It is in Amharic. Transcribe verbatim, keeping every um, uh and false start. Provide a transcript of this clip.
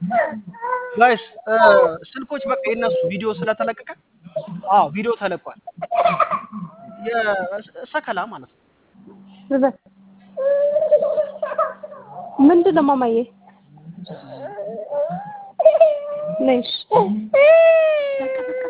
ጋይስ ስልኮች በቃ የነሱ ቪዲዮ ስለተለቀቀ አዎ ቪዲዮ ተለቋል የሰከላ ማለት ነው በዛ ምንድነው ማማዬ ነሽ በቃ በቃ